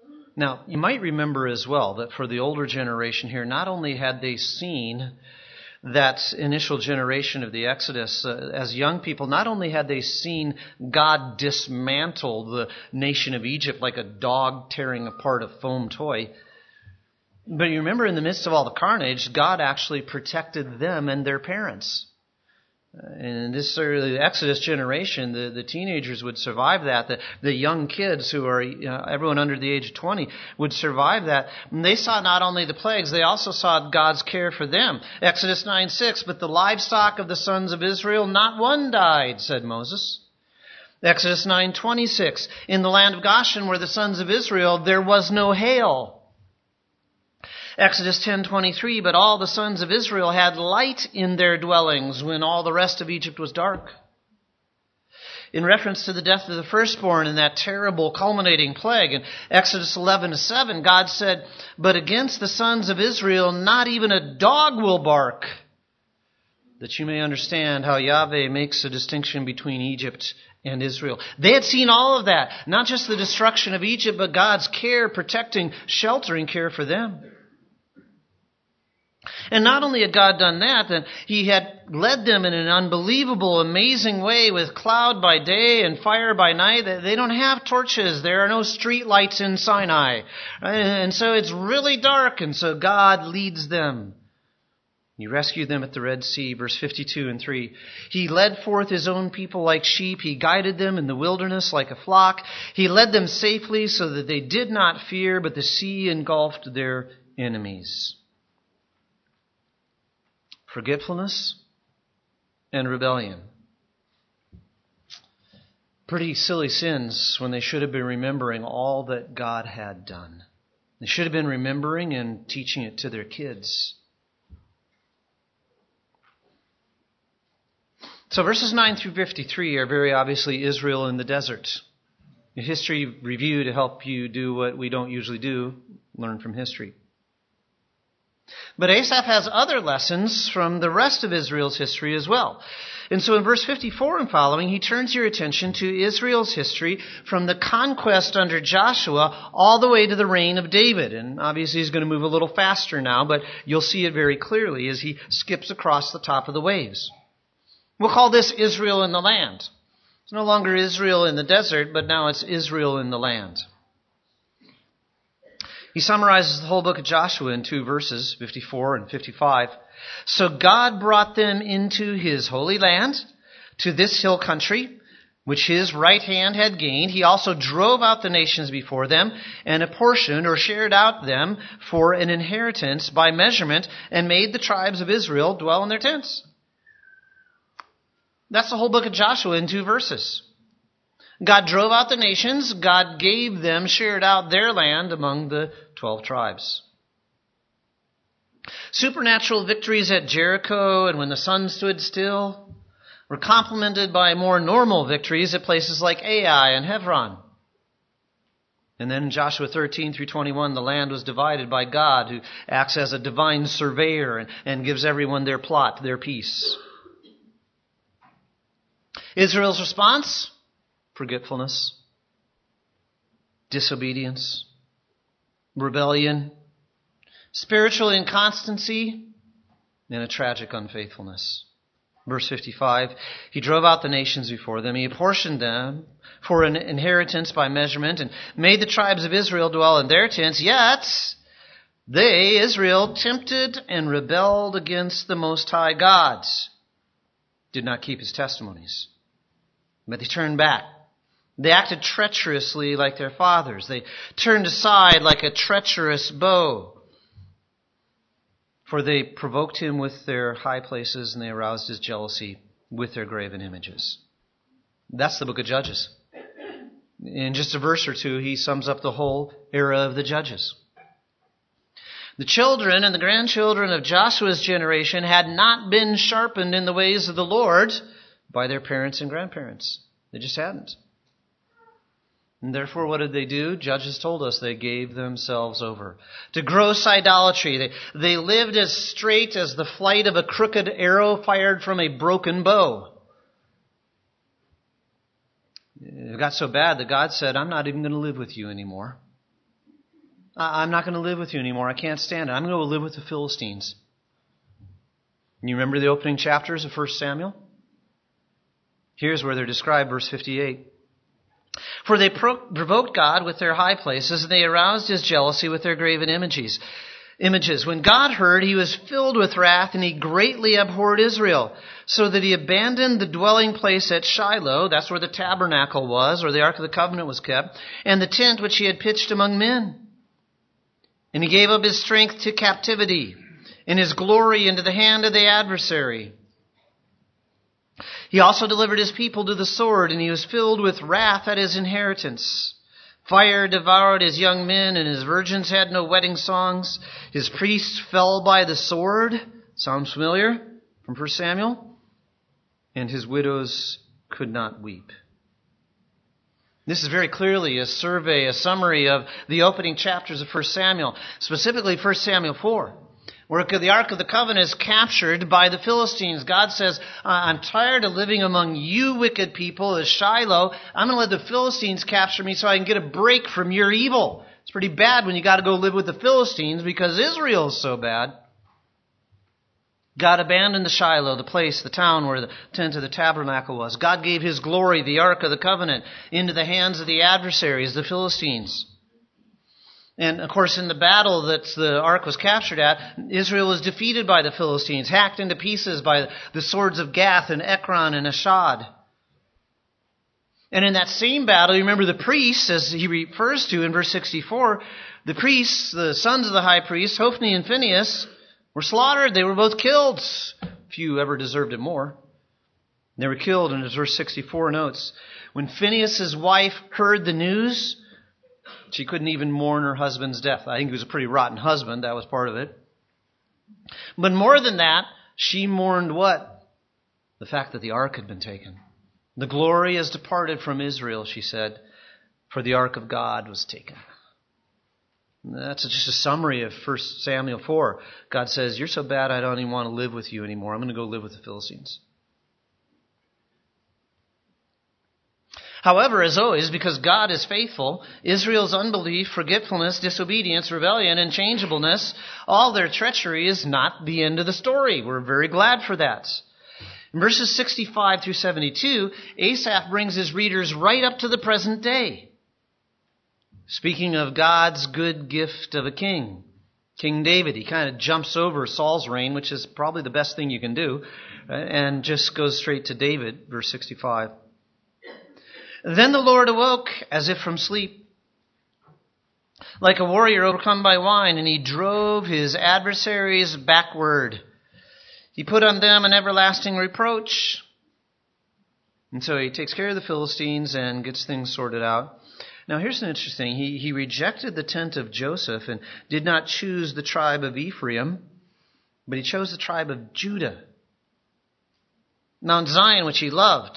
Now, you might remember as well that for the older generation here, not only had they seen that initial generation of the Exodus, as young people, not only had they seen God dismantle the nation of Egypt like a dog tearing apart a foam toy, but you remember in the midst of all the carnage, God actually protected them and their parents. In this early Exodus generation, the teenagers would survive that. The young kids who are, everyone under the age of 20, would survive that. And they saw not only the plagues, they also saw God's care for them. Exodus 9:6, but the livestock of the sons of Israel, not one died, said Moses. Exodus 9:26, in the land of Goshen where the sons of Israel, there was no hail. Exodus 10:23, but all the sons of Israel had light in their dwellings when all the rest of Egypt was dark. In reference to the death of the firstborn in that terrible culminating plague, in Exodus 11:7, God said, but against the sons of Israel not even a dog will bark, that you may understand how Yahweh makes a distinction between Egypt and Israel. They had seen all of that, not just the destruction of Egypt, but God's care, protecting, sheltering care for them. And not only had God done that, then He had led them in an unbelievable, amazing way with cloud by day and fire by night. They don't have torches. There are no street lights in Sinai. And so it's really dark, and so God leads them. He rescued them at the Red Sea, verse 52 and 3. He led forth His own people like sheep. He guided them in the wilderness like a flock. He led them safely so that they did not fear, but the sea engulfed their enemies. Forgetfulness and rebellion. Pretty silly sins when they should have been remembering all that God had done. They should have been remembering and teaching it to their kids. So verses 9 through 53 are very obviously Israel in the desert. A history review to help you do what we don't usually do, learn from history. But Asaph has other lessons from the rest of Israel's history as well. And so in verse 54 and following, he turns your attention to Israel's history from the conquest under Joshua all the way to the reign of David. And obviously he's going to move a little faster now, but you'll see it very clearly as he skips across the top of the waves. We'll call this Israel in the land. It's no longer Israel in the desert, but now it's Israel in the land. He summarizes the whole book of Joshua in 2 verses, 54 and 55. So God brought them into His holy land, to this hill country, which His right hand had gained. He also drove out the nations before them, and apportioned or shared out them for an inheritance by measurement, and made the tribes of Israel dwell in their tents. That's the whole book of Joshua in 2 verses. God drove out the nations. God gave them, shared out their land among the 12 tribes. Supernatural victories at Jericho and when the sun stood still were complemented by more normal victories at places like Ai and Hebron. And then in Joshua 13 through 21, the land was divided by God, who acts as a divine surveyor and gives everyone their plot, their piece. Israel's response? Forgetfulness, disobedience, rebellion, spiritual inconstancy, and a tragic unfaithfulness. Verse 55, He drove out the nations before them. He apportioned them for an inheritance by measurement and made the tribes of Israel dwell in their tents. Yet they, Israel, tempted and rebelled against the Most High God, did not keep His testimonies, but they turned back. They acted treacherously like their fathers. They turned aside like a treacherous bow. For they provoked Him with their high places, and they aroused His jealousy with their graven images. That's the book of Judges. In just a verse or two, he sums up the whole era of the Judges. The children and the grandchildren of Joshua's generation had not been sharpened in the ways of the Lord by their parents and grandparents. They just hadn't. And therefore, what did they do? Judges told us they gave themselves over to gross idolatry. They lived as straight as the flight of a crooked arrow fired from a broken bow. It got so bad that God said, I'm not even going to live with you anymore. I'm not going to live with you anymore. I can't stand it. I'm going to live with the Philistines. You remember the opening chapters of 1 Samuel? Here's where they're described, verse 58. For they provoked God with their high places, and they aroused his jealousy with their graven images. When God heard, he was filled with wrath, and he greatly abhorred Israel, so that he abandoned the dwelling place at Shiloh, that's where the tabernacle was, or the Ark of the Covenant was kept, and the tent which he had pitched among men. And he gave up his strength to captivity, and his glory into the hand of the adversary. He also delivered his people to the sword, and he was filled with wrath at his inheritance. Fire devoured his young men, and his virgins had no wedding songs. His priests fell by the sword. Sounds familiar from 1 Samuel? And his widows could not weep. This is very clearly a summary of the opening chapters of 1 Samuel, specifically 1 Samuel 4. Where the Ark of the Covenant is captured by the Philistines. God says, I'm tired of living among you wicked people as Shiloh. I'm going to let the Philistines capture me so I can get a break from your evil. It's pretty bad when you got to go live with the Philistines because Israel is so bad. God abandoned the Shiloh, the place, the town where the tent of the tabernacle was. God gave his glory, the Ark of the Covenant, into the hands of the adversaries, the Philistines. And, of course, in the battle that the ark was captured at, Israel was defeated by the Philistines, hacked into pieces by the swords of Gath and Ekron and Ashad. And in that same battle, you remember the priests, as he refers to in verse 64, the priests, the sons of the high priest, Hophni and Phinehas, were slaughtered. They were both killed. Few ever deserved it more. They were killed, and as verse 64 notes, when Phinehas' wife heard the news, she couldn't even mourn her husband's death. I think he was a pretty rotten husband. That was part of it. But more than that, she mourned what? The fact that the ark had been taken. The glory has departed from Israel, she said, for the ark of God was taken. And that's just a summary of 1 Samuel 4. God says, you're so bad I don't even want to live with you anymore. I'm going to go live with the Philistines. However, as always, because God is faithful, Israel's unbelief, forgetfulness, disobedience, rebellion, and changeableness, all their treachery is not the end of the story. We're very glad for that. In verses 65 through 72, Asaph brings his readers right up to the present day. Speaking of God's good gift of a king, King David, he kind of jumps over Saul's reign, which is probably the best thing you can do, and just goes straight to David, verse 65. Then the Lord awoke as if from sleep, like a warrior overcome by wine, and he drove his adversaries backward. He put on them an everlasting reproach. And so he takes care of the Philistines and gets things sorted out. Now here's an interesting thing. He rejected the tent of Joseph and did not choose the tribe of Ephraim, but he chose the tribe of Judah. Mount Zion, which he loved.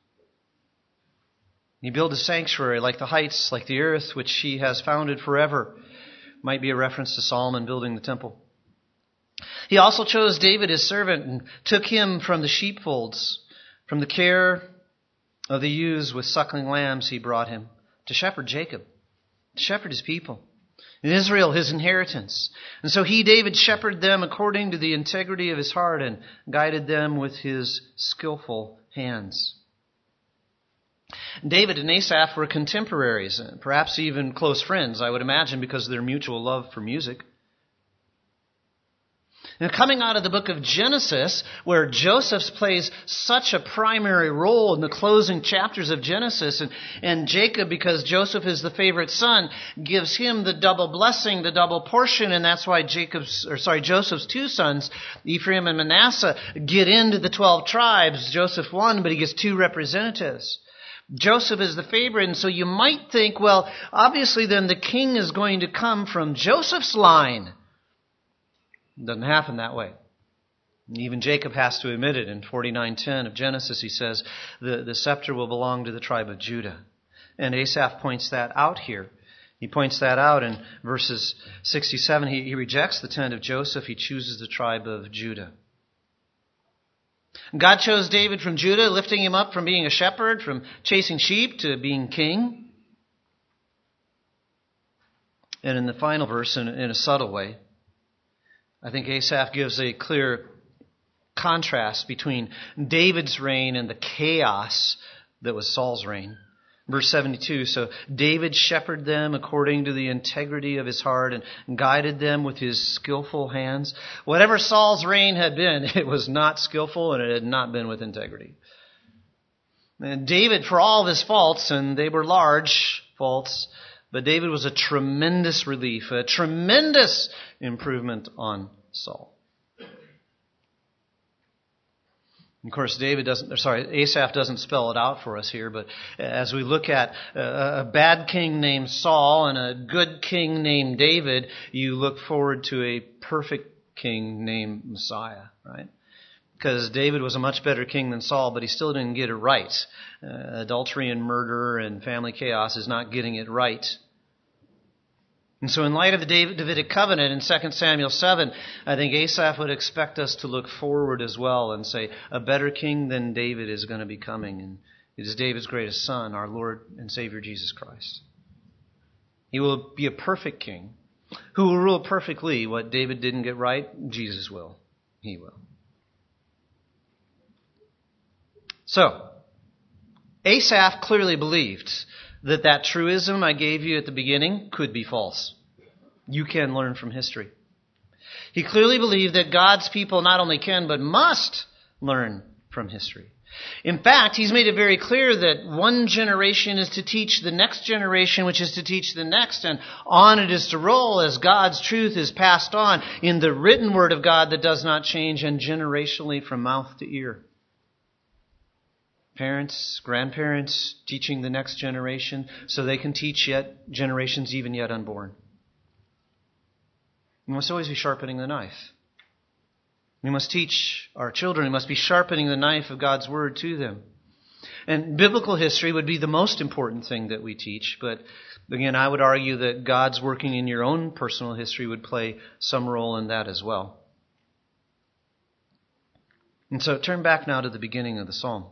He built a sanctuary like the heights, like the earth, which he has founded forever. Might be a reference to Solomon building the temple. He also chose David his servant and took him from the sheepfolds, from the care of the ewes with suckling lambs he brought him, to shepherd Jacob, to shepherd his people, and Israel his inheritance. And so he, David, shepherded them according to the integrity of his heart and guided them with his skillful hands. David and Asaph were contemporaries, perhaps even close friends, I would imagine, because of their mutual love for music. Now, coming out of the book of Genesis, where Joseph plays such a primary role in the closing chapters of Genesis, and Jacob, because Joseph is the favorite son, gives him the double blessing, the double portion, and that's why Joseph's two sons, Ephraim and Manasseh, get into the 12 tribes. Joseph won, but he gets two representatives. Joseph is the favorite, and so you might think, well, obviously then the king is going to come from Joseph's line. It doesn't happen that way. Even Jacob has to admit it. In 49:10 of Genesis, he says, the scepter will belong to the tribe of Judah. And Asaph points that out here. He points that out in verses 67. He rejects the tent of Joseph. He chooses the tribe of Judah. God chose David from Judah, lifting him up from being a shepherd, from chasing sheep to being king. And in the final verse, in a subtle way, I think Asaph gives a clear contrast between David's reign and the chaos that was Saul's reign. Verse 72, so David shepherded them according to the integrity of his heart and guided them with his skillful hands. Whatever Saul's reign had been, it was not skillful and it had not been with integrity. And David, for all of his faults, and they were large faults, but David was a tremendous relief, a tremendous improvement on Saul. Of course, Asaph doesn't spell it out for us here, but as we look at a bad king named Saul and a good king named David, you look forward to a perfect king named Messiah, right? Because David was a much better king than Saul, but he still didn't get it right. Adultery and murder and family chaos is not getting it right. And so in light of the Davidic covenant in 2 Samuel 7, I think Asaph would expect us to look forward as well and say, a better king than David is going to be coming. And it is David's greatest son, our Lord and Savior Jesus Christ. He will be a perfect king who will rule perfectly. What David didn't get right, Jesus will. He will. So, Asaph clearly believed that truism I gave you at the beginning could be false. You can learn from history. He clearly believed that God's people not only can, but must learn from history. In fact, he's made it very clear that one generation is to teach the next generation, which is to teach the next, and on it is to roll as God's truth is passed on in the written word of God that does not change, and generationally from mouth to ear. Parents, grandparents teaching the next generation so they can teach yet generations even yet unborn. We must always be sharpening the knife. We must teach our children. We must be sharpening the knife of God's word to them. And biblical history would be the most important thing that we teach. But again, I would argue that God's working in your own personal history would play some role in that as well. And so turn back now to the beginning of the psalm.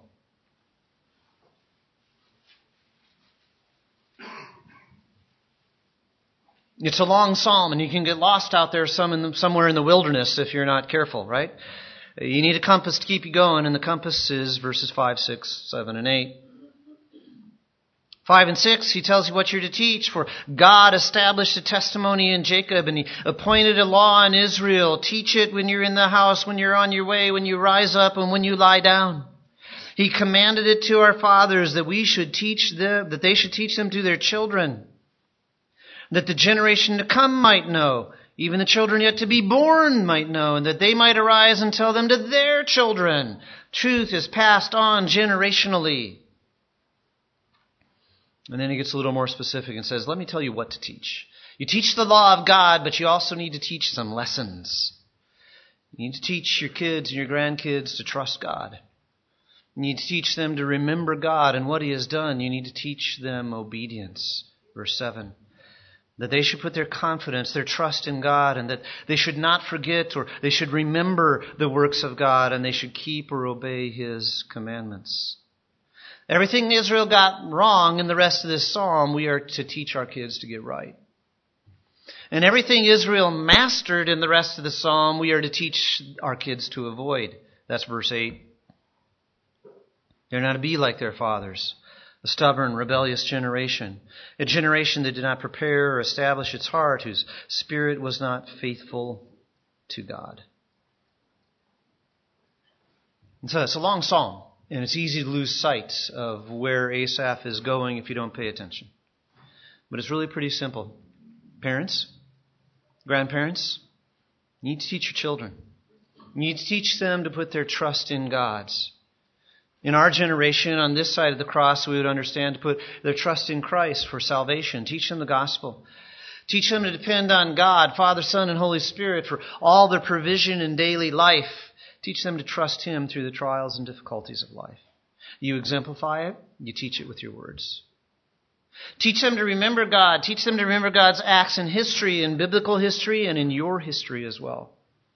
It's a long psalm, and you can get lost out there somewhere in the wilderness if you're not careful, right? You need a compass to keep you going, and the compass is verses 5, 6, 7, and 8. 5 and 6, he tells you what you're to teach. For God established a testimony in Jacob, and he appointed a law in Israel. Teach it when you're in the house, when you're on your way, when you rise up, and when you lie down. He commanded it to our fathers that we should teach them, that they should teach them to their children, that the generation to come might know, even the children yet to be born might know, and that they might arise and tell them to their children. Truth is passed on generationally. And then he gets a little more specific and says, let me tell you what to teach. You teach the law of God, but you also need to teach some lessons. You need to teach your kids and your grandkids to trust God. You need to teach them to remember God and what he has done. You need to teach them obedience. Verse 7. That they should put their confidence, their trust in God, and that they should not forget or they should remember the works of God, and they should keep or obey his commandments. Everything Israel got wrong in the rest of this psalm, we are to teach our kids to get right. And everything Israel mastered in the rest of the psalm, we are to teach our kids to avoid. That's verse 8. They're not to be like their fathers. A stubborn, rebellious generation. A generation that did not prepare or establish its heart, whose spirit was not faithful to God. And so it's a long psalm, and it's easy to lose sight of where Asaph is going if you don't pay attention. But it's really pretty simple. Parents, grandparents, you need to teach your children. You need to teach them to put their trust in God. In our generation, on this side of the cross, we would understand to put their trust in Christ for salvation. Teach them the gospel. Teach them to depend on God, Father, Son, and Holy Spirit for all their provision in daily life. Teach them to trust him through the trials and difficulties of life. You exemplify it, you teach it with your words. Teach them to remember God. Teach them to remember God's acts in history, in biblical history, and in your history as well.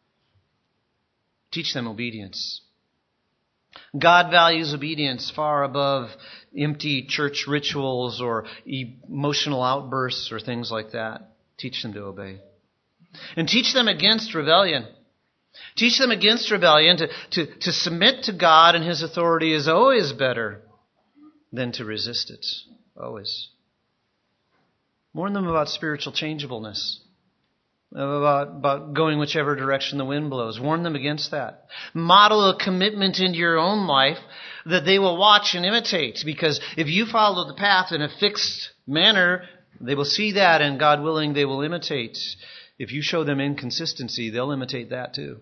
Teach them obedience. God values obedience far above empty church rituals or emotional outbursts or things like that. Teach them to obey. And teach them against rebellion. Teach them against rebellion. To submit to God and His authority is always better than to resist it. Always. Warn them about spiritual changeableness. About going whichever direction the wind blows. Warn them against that. Model a commitment into your own life that they will watch and imitate. Because if you follow the path in a fixed manner, they will see that, and God willing, they will imitate. If you show them inconsistency, they'll imitate that too.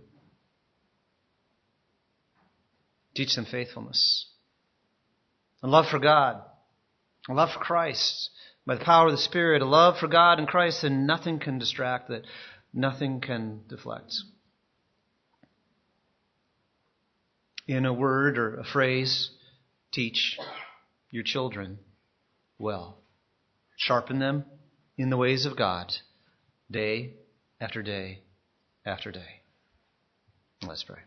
Teach them faithfulness. A love for God. A love for Christ. By the power of the Spirit, a love for God and Christ, and nothing can distract that. Nothing can deflect. In a word or a phrase, teach your children well. Sharpen them in the ways of God, day after day after day. Let's pray.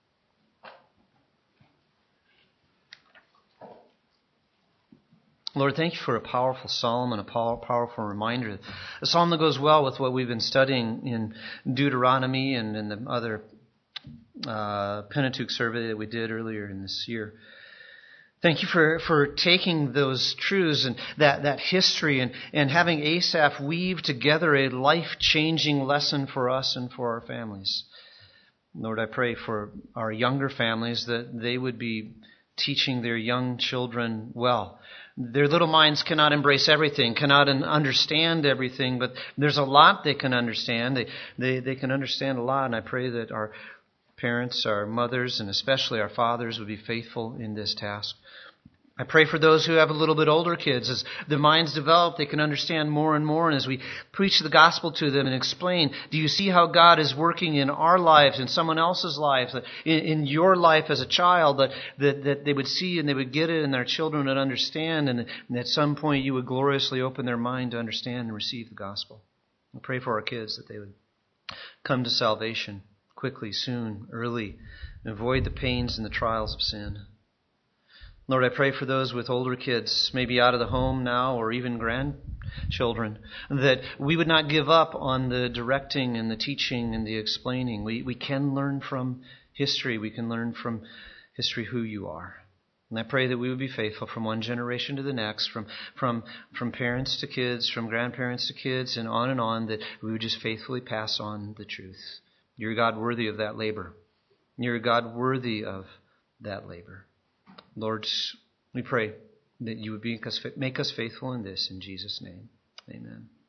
Lord, thank you for a powerful psalm and a powerful reminder. A psalm that goes well with what we've been studying in Deuteronomy and in the other Pentateuch survey that we did earlier in this year. Thank you for taking those truths and that history and having Asaph weave together a life-changing lesson for us and for our families. Lord, I pray for our younger families that they would be teaching their young children well. Their little minds cannot embrace everything, cannot understand everything, but there's a lot they can understand. They can understand a lot, and I pray that our parents, our mothers, and especially our fathers would be faithful in this task. I pray for those who have a little bit older kids. As their minds develop, they can understand more and more. And as we preach the gospel to them and explain, do you see how God is working in our lives, in someone else's life, in your life as a child, that they would see and they would get it and their children would understand, and at some point you would gloriously open their mind to understand and receive the gospel. I pray for our kids that they would come to salvation quickly, soon, early, and avoid the pains and the trials of sin. Lord, I pray for those with older kids, maybe out of the home now or even grandchildren, that we would not give up on the directing and the teaching and the explaining. We can learn from history. We can learn from history who you are. And I pray that we would be faithful from one generation to the next, from parents to kids, from grandparents to kids, and on, that we would just faithfully pass on the truth. You're God worthy of that labor. You're God worthy of that labor. Lord, we pray that you would make us faithful in this. In Jesus' name, amen.